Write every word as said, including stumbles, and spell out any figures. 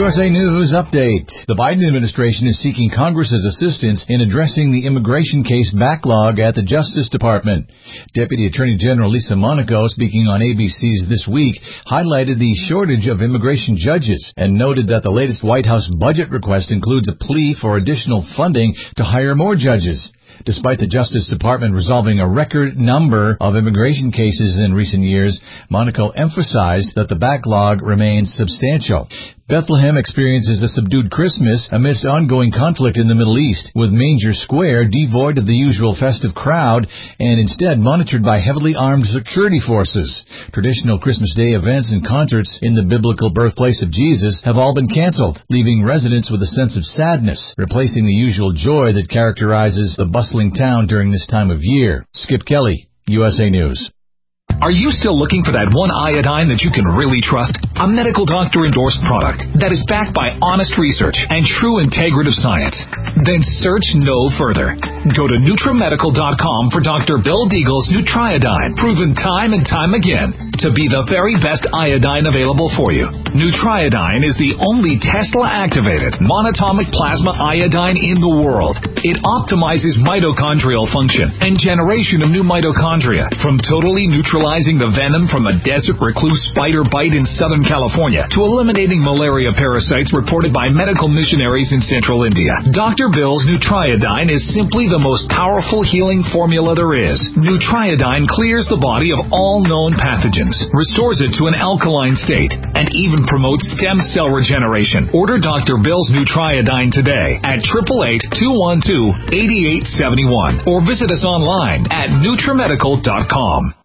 S A News Update. The Biden administration is seeking Congress's assistance in addressing the immigration case backlog at the Justice Department. Deputy Attorney General Lisa Monaco, speaking on A B C's This Week, highlighted the shortage of immigration judges and noted that the latest White House budget request includes a plea for additional funding to hire more judges. Despite the Justice Department resolving a record number of immigration cases in recent years, Monaco emphasized that the backlog remains substantial. Bethlehem experiences a subdued Christmas amidst ongoing conflict in the Middle East, with Manger Square devoid of the usual festive crowd and instead monitored by heavily armed security forces. Traditional Christmas Day events and concerts in the biblical birthplace of Jesus have all been canceled, leaving residents with a sense of sadness, replacing the usual joy that characterizes the bustling town during this time of year. Skip Kelly, U S A News. Are you still looking for that one iodine that you can really trust? A medical doctor-endorsed product that is backed by honest research and true integrative science? Then search no further. Go to NutriMedical dot com for Doctor Bill Deagle's Nutriodine, proven time and time again to be the very best iodine available for you. Nutriodine is the only Tesla-activated monatomic plasma iodine in the world. It optimizes mitochondrial function and generation of new mitochondria, from totally neutralizing the venom from a desert recluse spider bite in Southern California to eliminating malaria parasites reported by medical missionaries in Central India. Doctor Bill's Nutriodine is simply the most powerful healing formula there is. Nutriodine clears the body of all known pathogens, restores it to an alkaline state, and even promotes stem cell regeneration. Order Doctor Bill's Nutriodine today at eight eight eight, two one two, eight eight seven one or visit us online at NutriMedical dot com.